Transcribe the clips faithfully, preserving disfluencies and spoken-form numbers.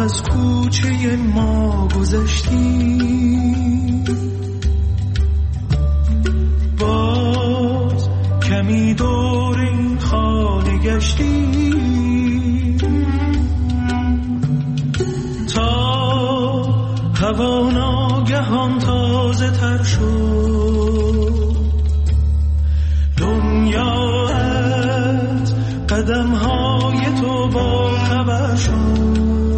از کوچه ما گذشتی، باز کمی دور این خانه گشتی، تا هوا ناگهان تازه تر شد، دنیا از قدم های تو با خبر شد.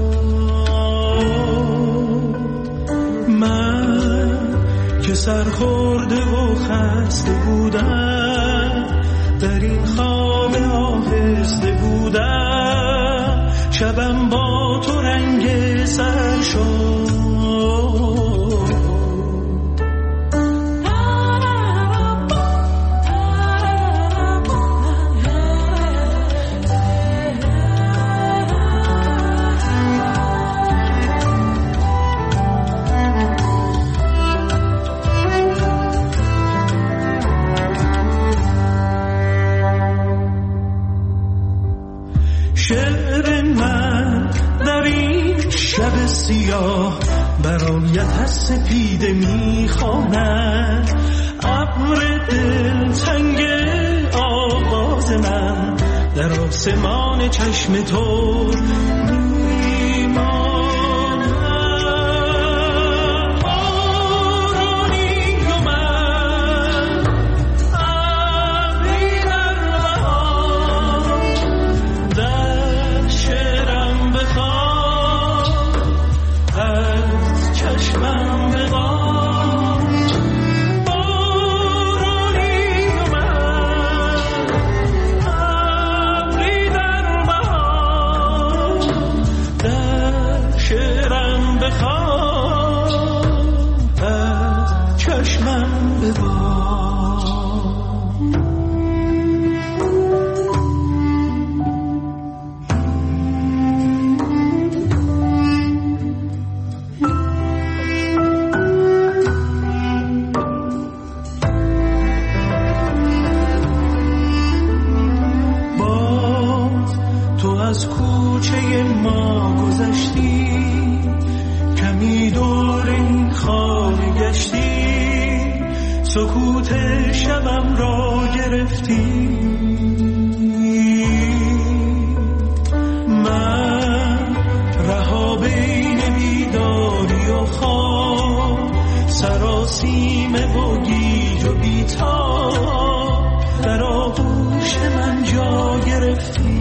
من که سرخورده و خسته بودم، در این خواب آهسته بودم، شبم با تو رنگ سر شد. شعر من در این شب سیاه برایت از سپیده میخواند، ابر دلتنگ آواز من در آسمان چشم تو از کوچه ما گذشتی، کمی دور این خانه گشتی، سکوت شبم را گرفتی. من رها بین بیداری و خواب، سراسیمه و گیج و بیتاب، در آغوش من جا گرفتی.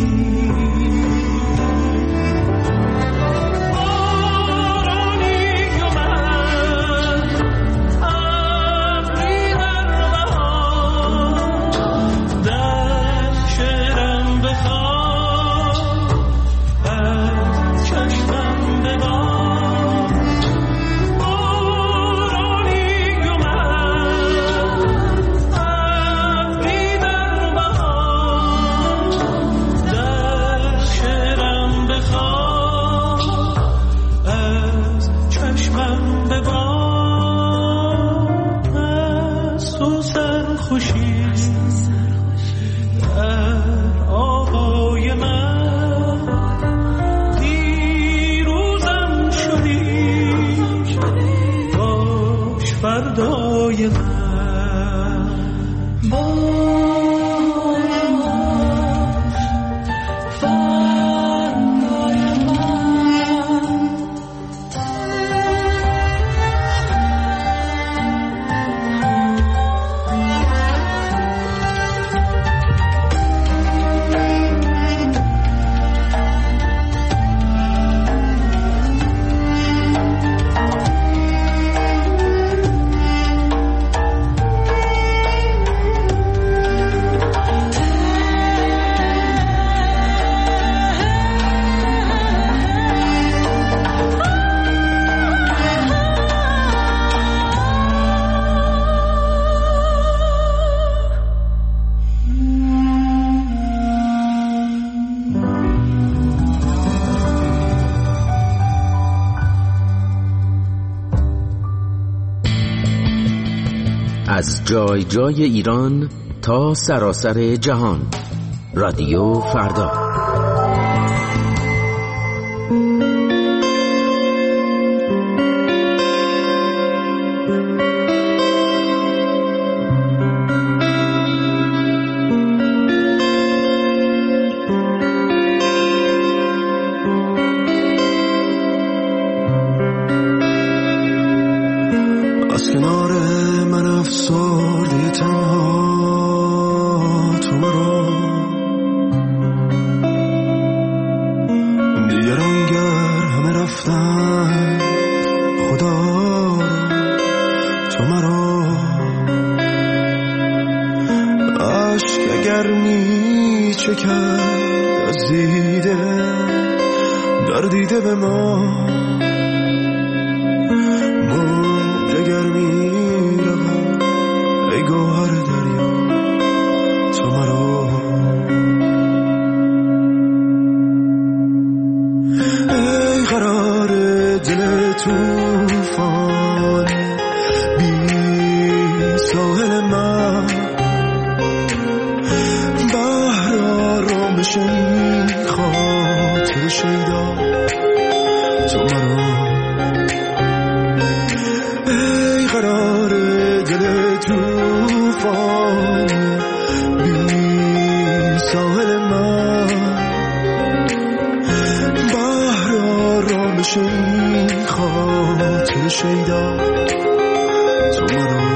از جای جای ایران تا سراسر جهان، رادیو فردا. کنار من افسرده تنها تو مرا دیگران گر همه رفتن خدا تو مرا عشق اگر می چکد از دیده در دیده به ما موج اگر می رود ای گوهر دریا تو مرا ای قرار دل توفان بی ساحل من بحر آرامش این خاطر شیدا تو مرا ای قرار دل توفان بی ساحل من بحر آرامش این خاطر شیدا تو مرا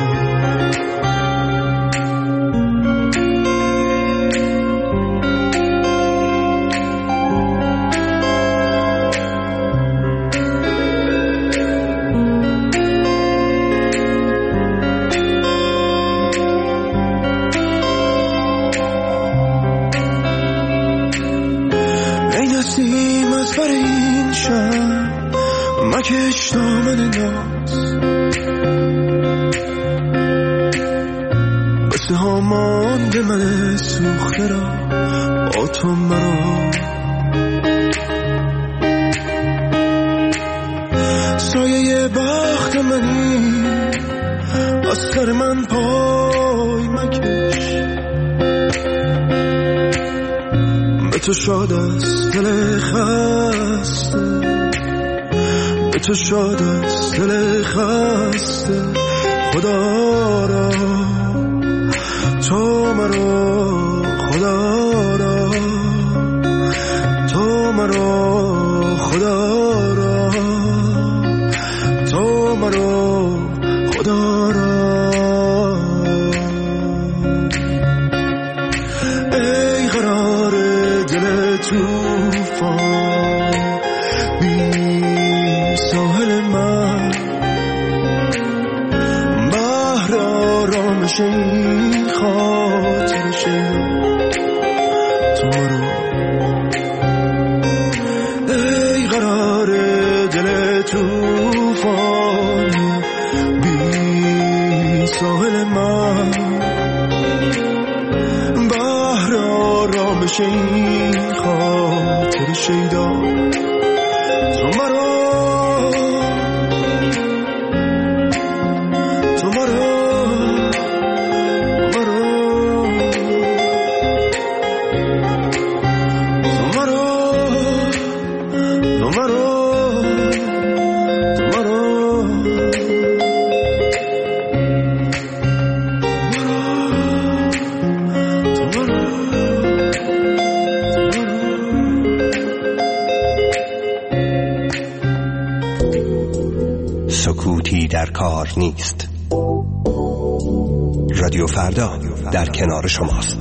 مکش دامن ناز بسه ها مانده من سوخته را با تو مرا سایه بخت منی از سر من پای مکش به تو شاد است دل خسته به تو شاد است دل خسته خدا را تو مرا خدا را تو مرا خدا را تو مرا خدا را ای قرار دل توفان بی ساحل من بحر آرامش این خاطر شیدا تو مرا ای قرار دل توفان بی ساحل من بحر آرامش این خاطر شیدا تو مرا سکوتی در کار نیست. رادیو فردا در کنار شماست.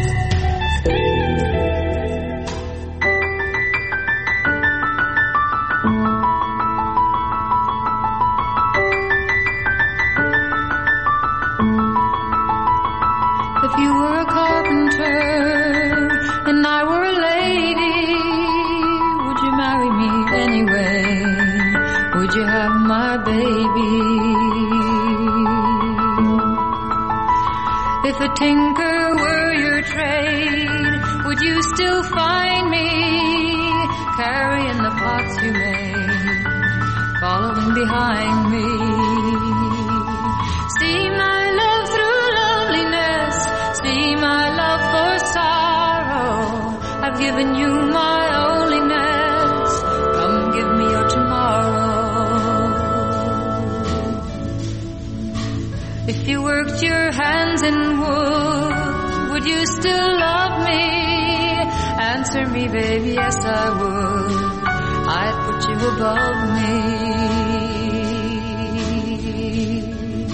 If you were a carpenter and I were a lady, would you marry me anyway? Would you have my baby? If a tinker were your trade, would you still find me carrying the pots you made, following behind me? See my love through loveliness, see my love for sorrow. I've given you my onlyness, come give me your tomorrow. If you worked your hands in wood, would you still love me? Answer me, baby, yes I would. I'd put you above me.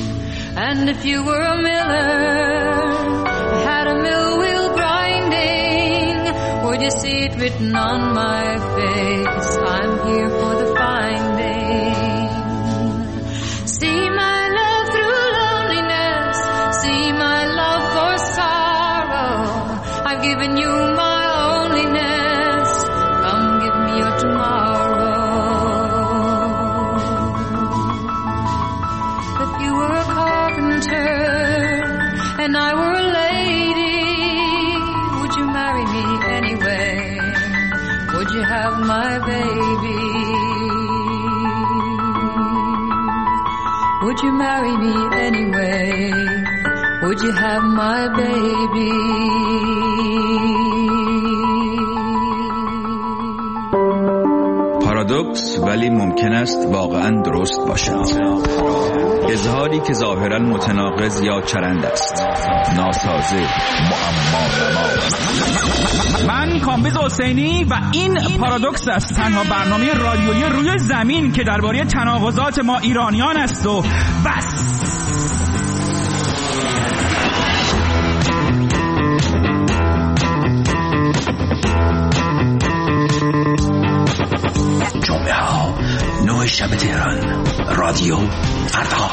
And if you were a miller, had a mill wheel grinding, would you see it written on my face? I'm here for the finding. See my love through loneliness, see my love for sorrow. I've given you my onlyness, come give me your tomorrow. If you were a carpenter and I were a lady, would you marry me anyway? Would you have my baby? Would you marry me anyway? Would you have my baby? پارادوکس ولی ممکن است واقعاً درست باشد. اظهاری که ظاهراً متناقض یا چرند است، ناسازه، معما. من کامبیز حسینی و این پارادوکس است، تنها برنامه رادیویی روی زمین که درباره تناقضات ما ایرانیان است و بس. جمعه ها نه شب تهران، رادیو فردا.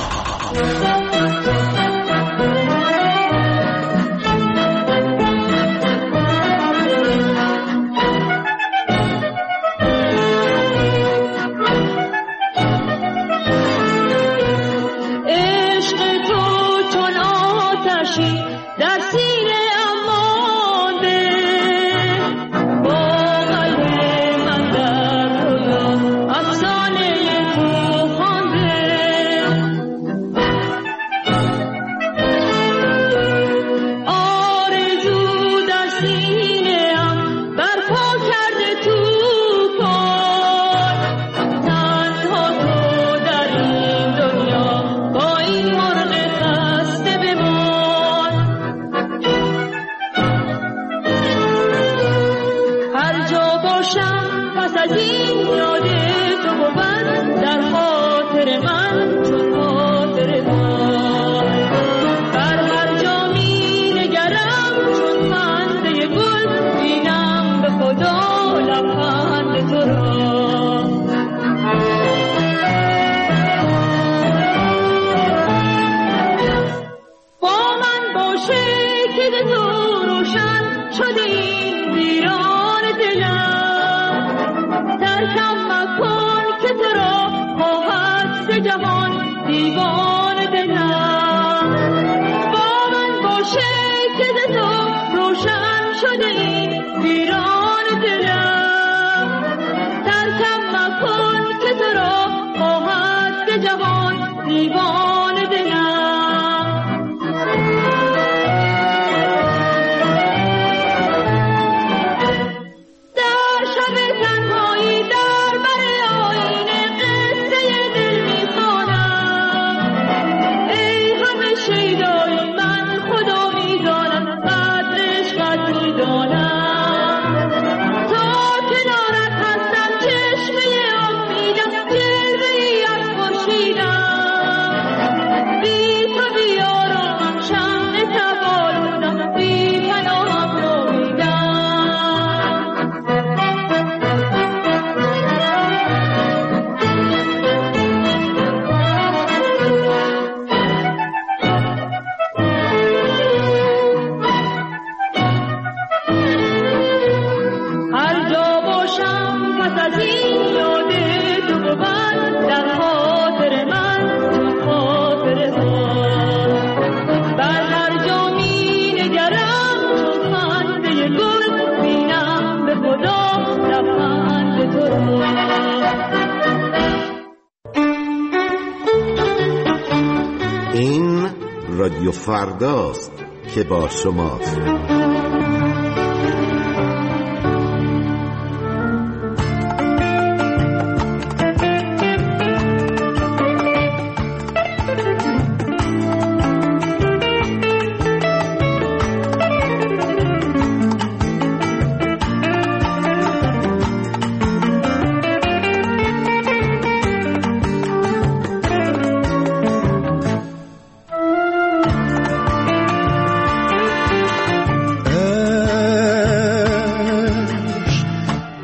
این رادیو فرداست که با شماست.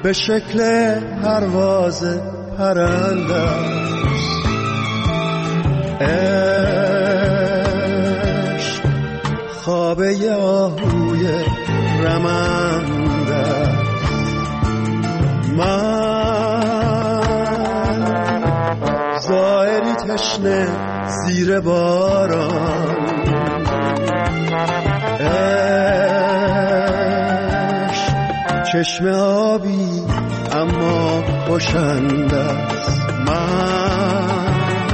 به شکل پرواز پرنده است. عشق خوابه آهوی رمنده است. من زائری تشنه زیر باران، چشم آبی اما خوشنده است. من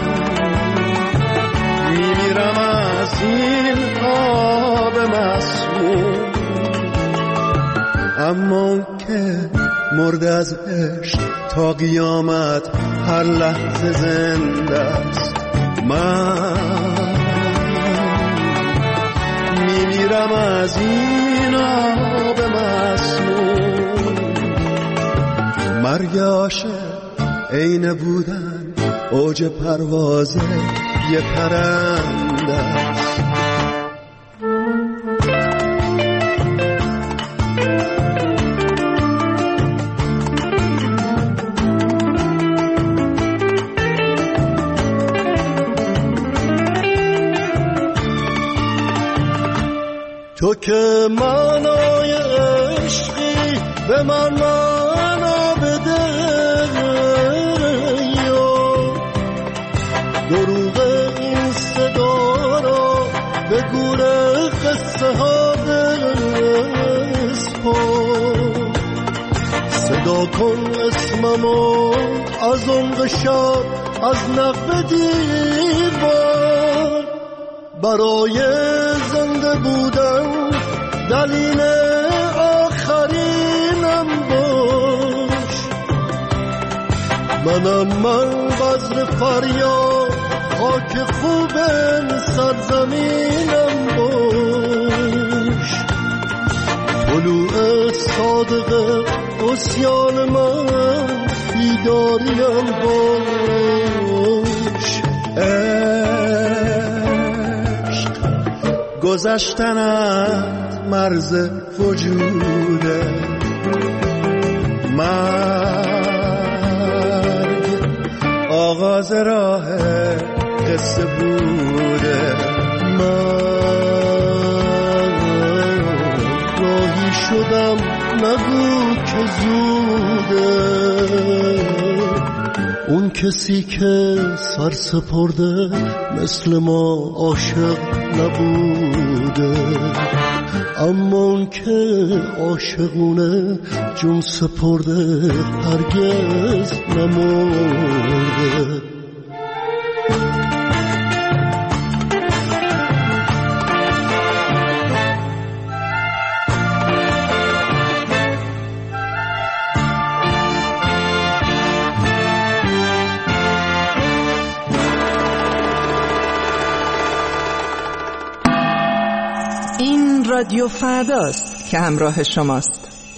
میمیرم از این آب مسموم، اما که مرد از عشق تا قیامت هر لحظه زنده است. من میمیرم از این آب مسموم. مرگ عاشق عین بودن اوج پرواز یه پرنده است. تو که معنای عشقی به من معنا بده، دروغ این صدا را به گوره قصه ها بسپار. صدا کن اسممو از عمق شب از نقب دیوار. برای زنده بودن دلیل آخرینم باش. منم من بذر فریاد خاک خوب سرزمینم باش. طلوع صادق عصیان من بیداریم باش. گذشتنت مرز وجوده، مرگ آغاز راه قصه بوده. من راهی شدم نگو که زوده. اون کسی که سر سپرده مثل ما عاشق نبوده، اما اون که عاشقونه جون سپرده هرگز نمرده. رادیو فرداست که همراه شماست.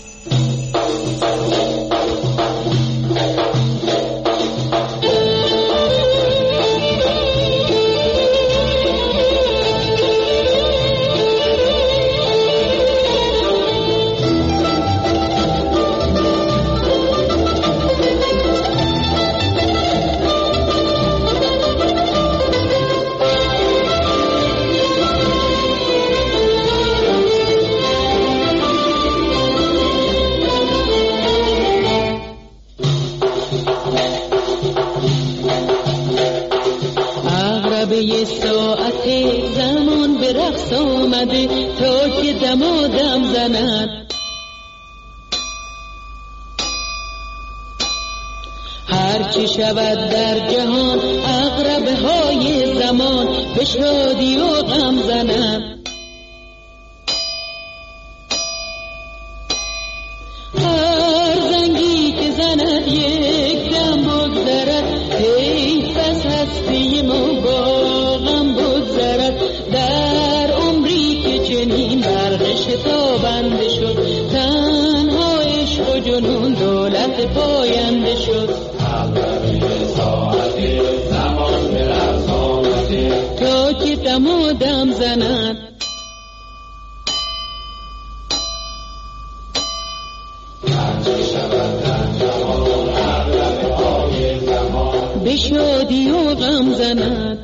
یه ساعت زمان به رقص آمده تا که دمادم زند. هرچی شود در جهان عقربه های زمان به شادی و غم زند. هر زنگی که زند یک دم بگذرد، حیف از هستی ما با غم بگذرد. در عمری که چنین برق شتابنده شد، تنها عشق و جنون دولت پاینده شد. ساعتی زمان به رقص آمده تا که دمادم زند. هرچی شود به شادی و غم زند.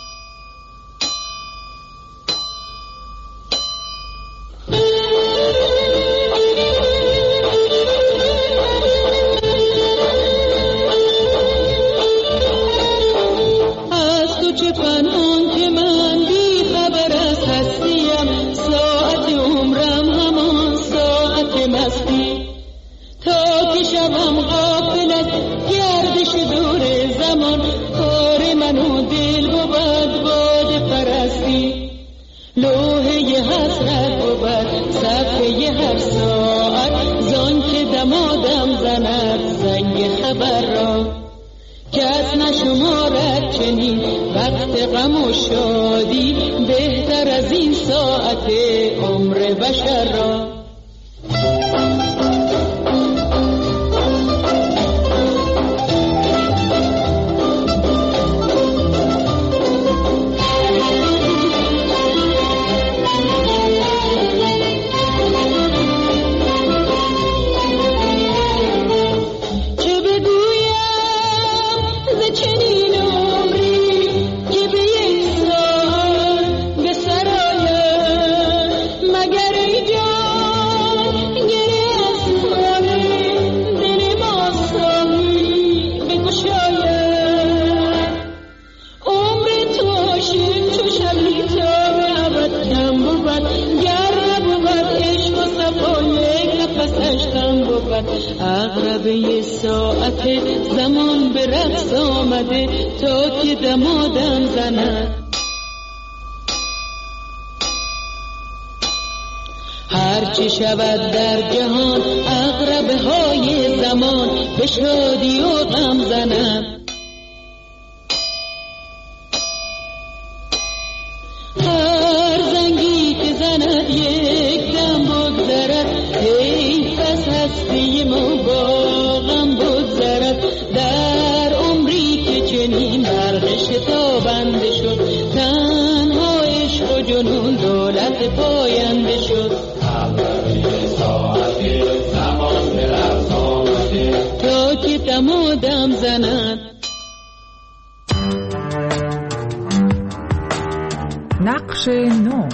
عقربه ساعت زمان به رقص آمده تا که دمادم زند. هرچی شود در جهان عقربه های زمان به شادی و غم زند. هر زنگی که زند یک دم بگذرد، حیف از هستی ما با غم بگذرد. در عمری که چنین برق شتابنده شد، تنها عشق و جنون دولت پاینده شد. ساعتی زمان به رقص آمده تا که دمادم زند. نقش نو.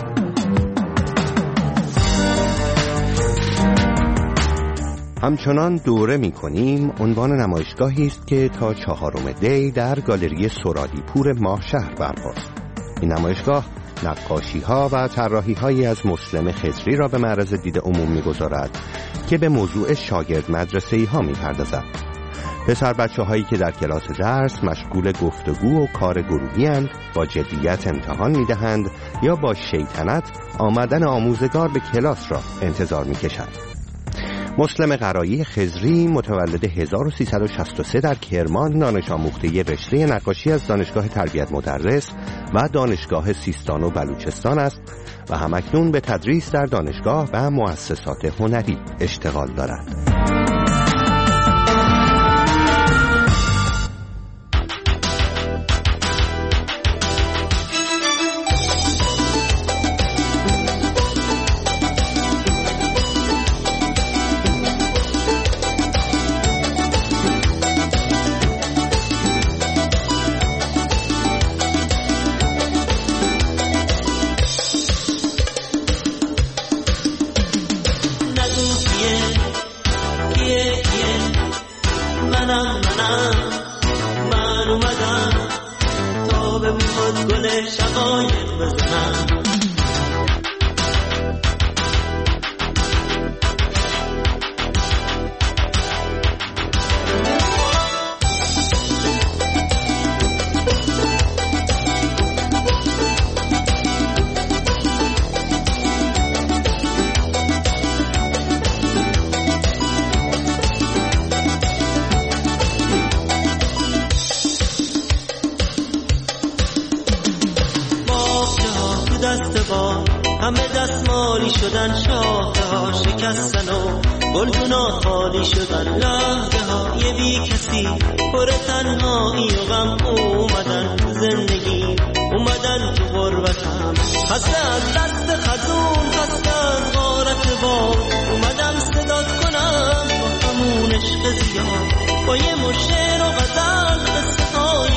همچنان دوره می کنیم عنوان نمایشگاهی است که تا چهارم دی در گالری سرادیپور ماهشهر برپاست. این نمایشگاه نقاشی ها و طراحی هایی از مسلم خضری را به معرض دید عموم می گذارد که به موضوع شاگرد مدرسه‌ای ها می پردازد. پسر بچه هایی که در کلاس درس مشغول گفتگو و کار گروهی اند، با جدیت امتحان می دهند یا با شیطنت آمدن آموزگار به کلاس را انتظار می کشند. مسلم قرایی خضری متولد هزار و سیصد و شصت و سه در کرمان، دانش آموخته رشته نقاشی از دانشگاه تربیت مدرس و دانشگاه سیستان و بلوچستان است و همکنون به تدریس در دانشگاه و مؤسسات هنری اشتغال دارد. همه دستمالی شدن، شاخه ها شکستن و گلدونا خالی شدن، لحظه های بی کسی پر تنهایی و غم اومدن زندگی، اومدن تو غربتم، خسته از دست خزون، خسته از غارت بار، اومدم صدات کنم با همون عشق زیاد، با یه مشعر و غزل قصه های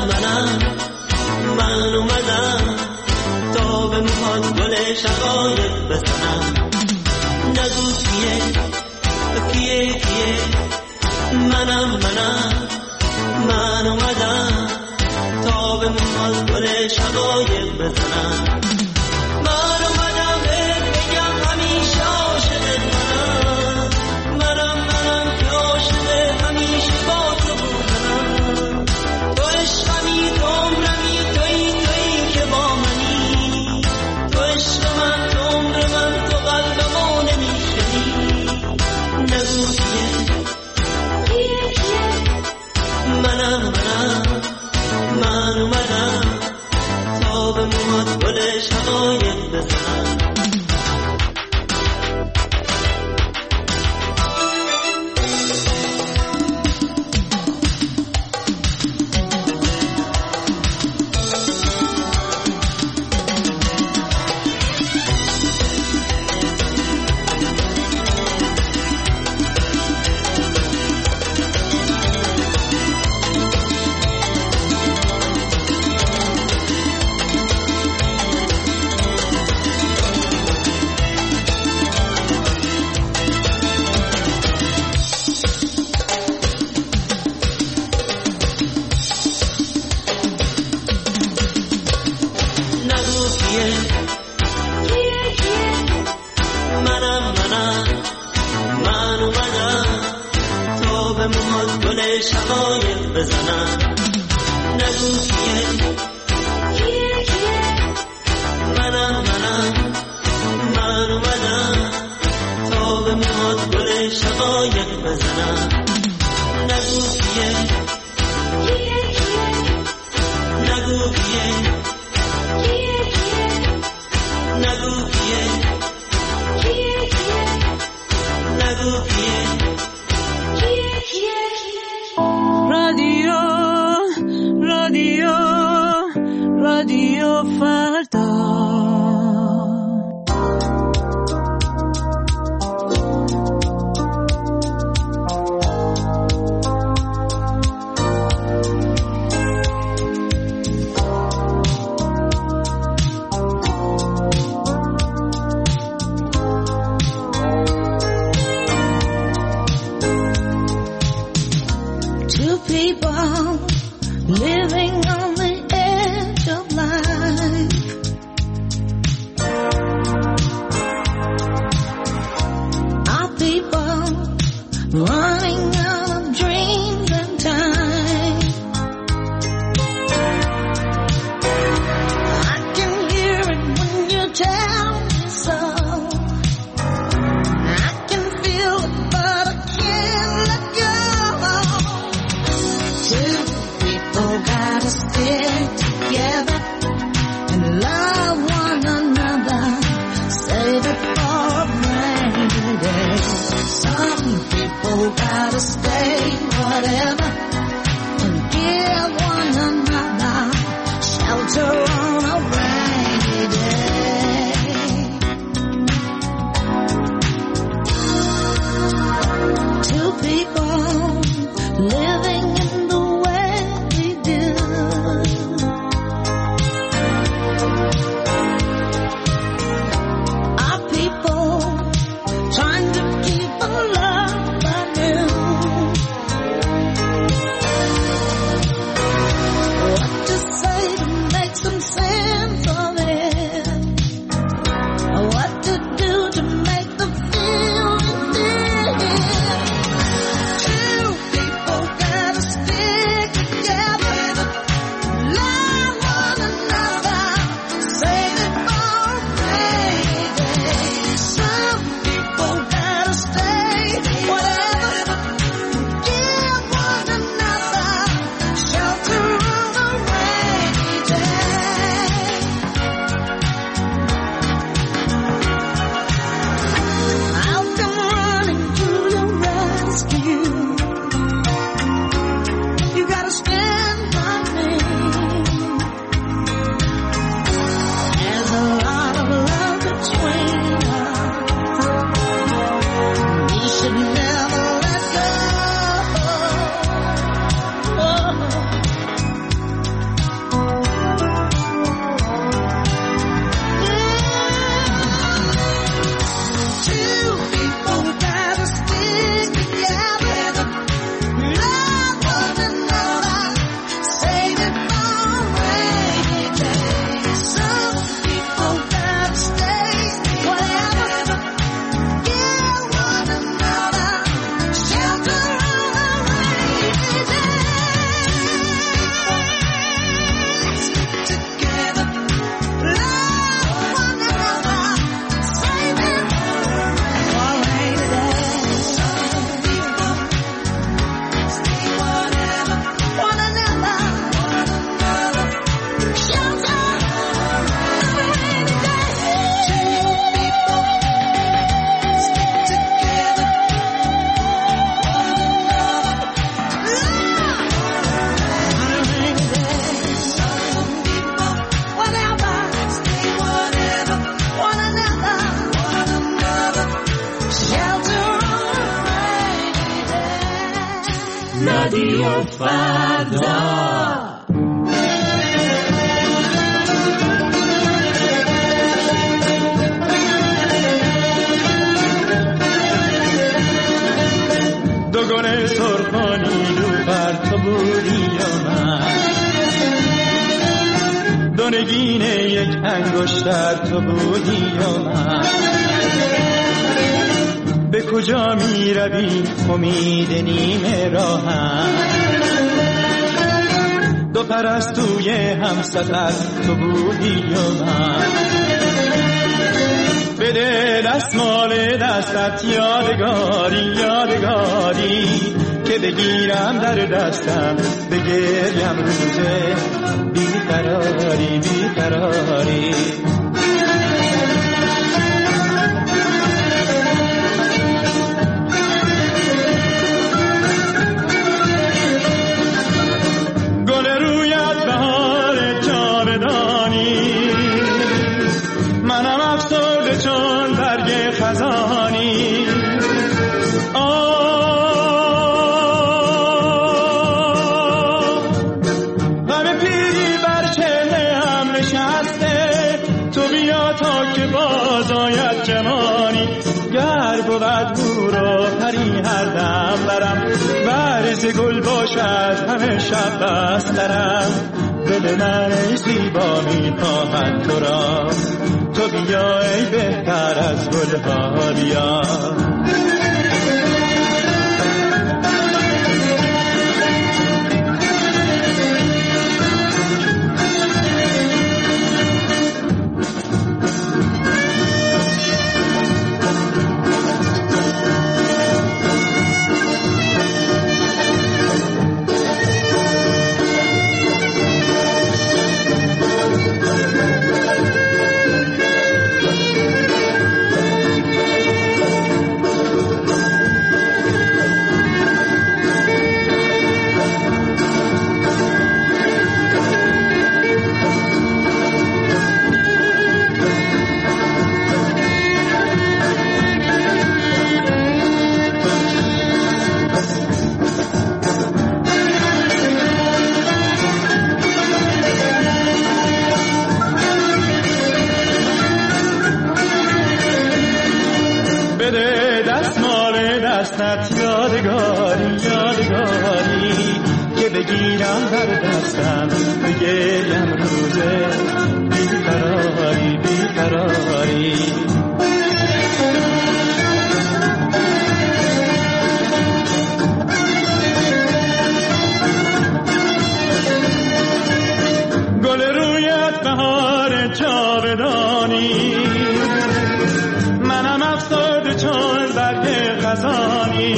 منم من اومدم تا به موهات گل شقایق بزنم. نگو کیه کیه کیه منم منم من اومدم تا به موهات گل شقایق بزنم. من اومدم بهت بگم همیشه عاشقت منم منم منم که عاشق همیشه با تو بودم. تو عشقمی تو عمرمی تویی تویی که با منی. تو عشق من تو عمر من تو قلبمو نمیشنی. نگو کیه کیه کیه منم منم من اومدم تا به موهات گل شقایق بزنم. رادیو فردا. دو گل سرخانی رو بر تو بودی یا من، دو نگین یک انگشتر تو بودی یا من. به کجا می روی امید نیمه راهم، دو پرستوی هم سفر تو بودی یا من. بده دستمال دستت یادگاری یادگاری که بگیرم در دستم بگریم روزه بیقراری بیقراری. گل رویت بهار جاودانی، منم افسرده چون برگ خزانی. غم پیری بر چهره هم نشسته، تو بیا تا که باز آید جوانی. گر بود هورا پری هر دم برم، ورز گل باشد همه شب بسترم. دل من ای زیبا می خواهد تو را، تو بیا ای بهتر از گلها بیا. دستت یادگاری یادگاری که بگیرم در دستم بگریم روزه بیقراری بیقراری. گل رویت بهار جاودانی، منم افسرده چون برگ خزانی.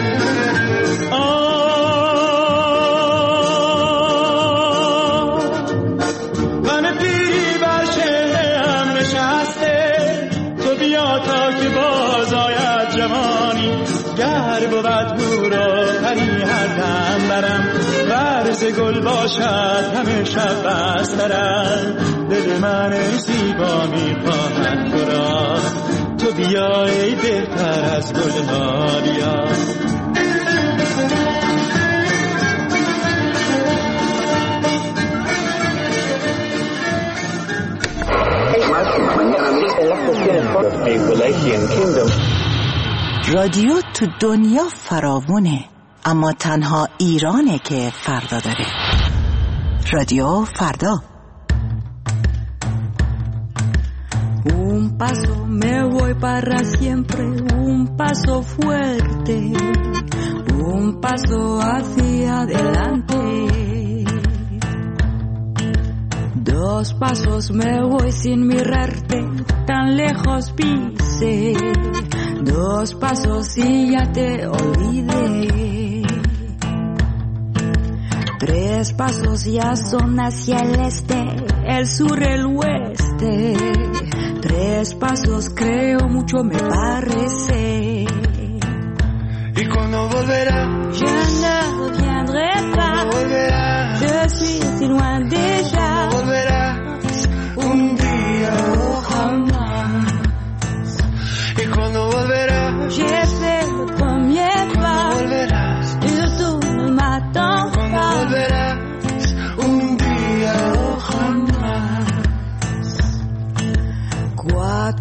غم پیری بر چهره هم نشسته، تو بیا تا که باز آید جوانی. گر بود هورا پری هر دم برم، ورز گل باشد همه شب بسترم. دل من ای زیبا می خواهد تو را، تو بیا ای بهتر از گلها بیا. رادیو تو دنیا فراوونه، اما تنها ایرانه که فردا داره. رادیو فردا. Un paso me voy para siempre, un paso fuerte, un paso hacia adelante. Dos pasos me voy sin mirarte, tan lejos pise. Dos pasos y ya te olvidé. Tres pasos ya son hacia el este, el sur, el oeste. Tres pasos creo mucho me parece. ¿Y cuando volverá? Je ne reviendrai pas. Volverá. Je suis si loin déjà. Volverá un día o jamás. ¿Y cuando volverá? J'ai fait le premier pas. Volverás. Et tout ne m'attend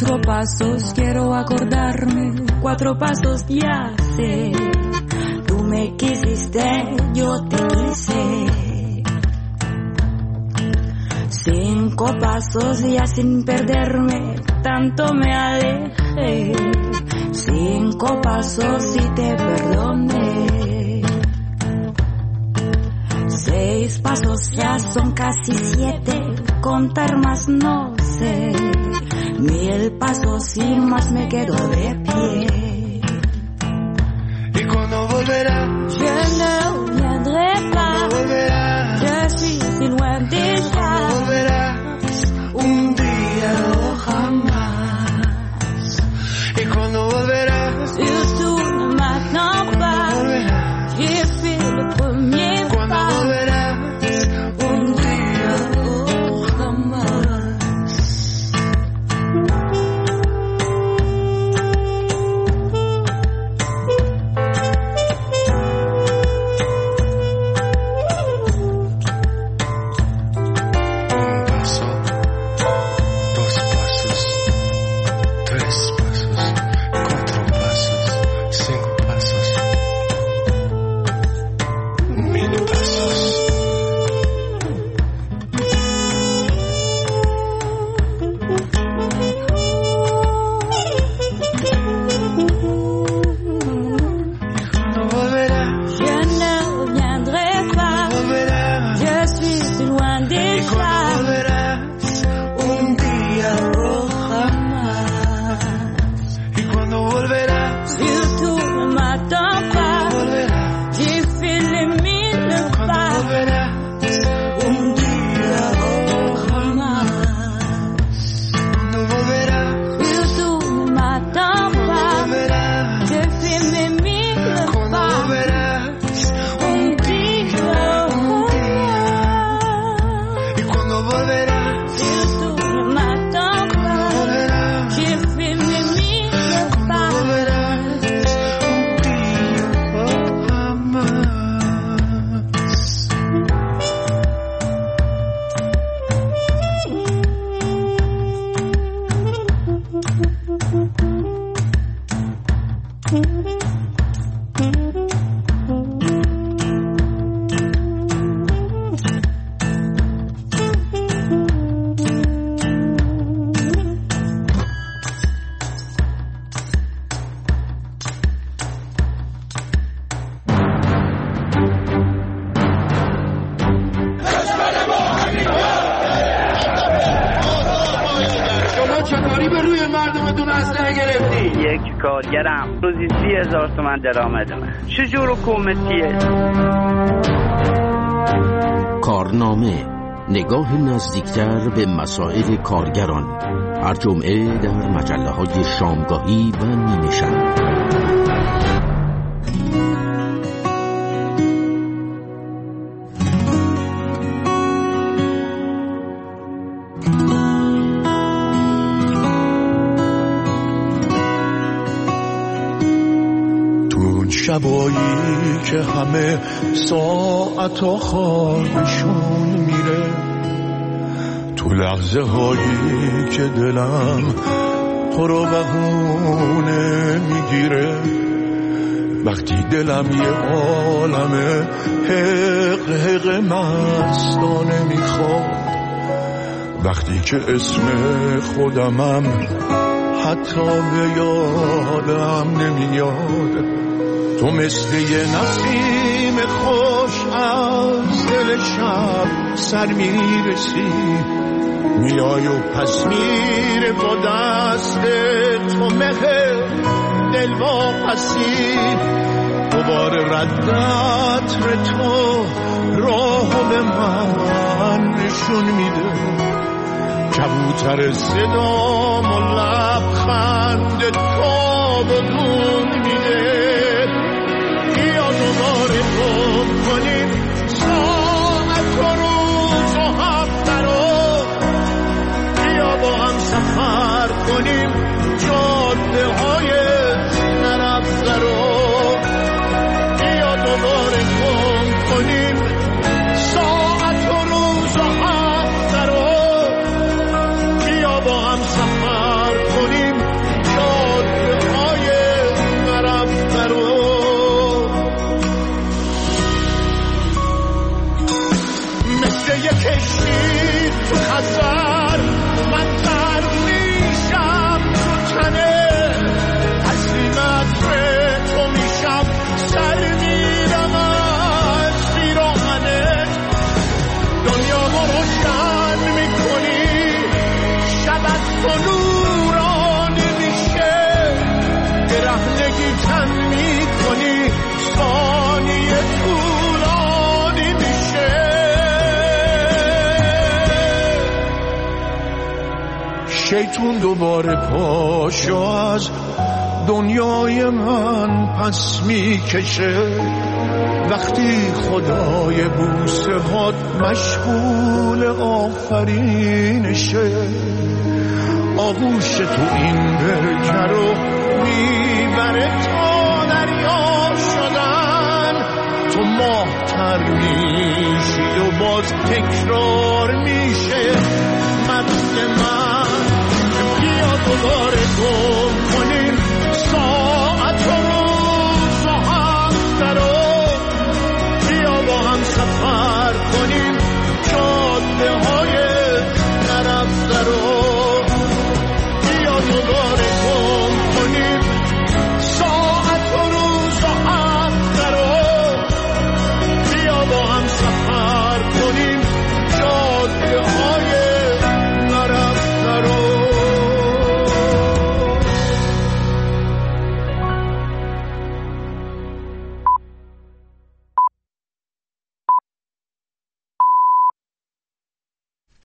Cuatro pasos, quiero acordarme, cuatro pasos ya sé. Tú me quisiste, yo te quise. Cinco pasos ya sin perderme, tanto me alejé. Cinco pasos y te perdoné. Seis pasos ya son casi siete, contar más no sé. Mil pasos y más me quedo de pie. ¿Y cuando volverá? Je ne viendrai pas. Je suis si loin déjà. Volverás un día o jamás. ¿Y cuando volverás? Surtout ne m'attends pas. J'ai fait le premier pas. ¿Cuándo volverás? Un día o jamás. کارگرم روزی سی هزار تومن درآمدمه. چجور حکومتیه؟ کارنامه، نگاه نزدیکتر به مسائل کارگران، هر جمعه در مجله های شامگاهی و نیمه شب. شبایی که همه ساعت و خوابشون میره، تو لحظه هایی که دلم پر و بهونه میگیره، وقتی دلم یه عالمه حق حق مستانه میخواد، وقتی که اسم خودمم حتی به یادم نمیاد، تو مثل یه نسیم خوش از دل شب سر میرسی، میای و پس میره با دست تو مهر دل واپسی، دوباره ردت تو راه به من نشون میده، کبوتر صدام و لبخند تو بدون میده، بیا دوباره گم کنیم ساعت و روز و هفته رو، بیا با هم سفر کنیم جاده های نرفته رو، بیا دوباره گم کنیم ساعت و روز و هفته رو، بیا با هم سفر کنیم کشید تو خزر، من غرق میشم تو تنه، عزیمت به تو میشم، سر میرم از پیراهنت. دنیا رو روشن میکنی، شب از تو نورانی میشه، برهنگی تن میکنی، ثانیه طولانی میشه. شیطون دوباره پاشو از دنیای من پس میکشه، وقتی خدای بوسه هات مشغول آفرینشه. آغوش تو این برکه رو میبره تا دریا شدن، تو ماه تر میشی و باز تکرار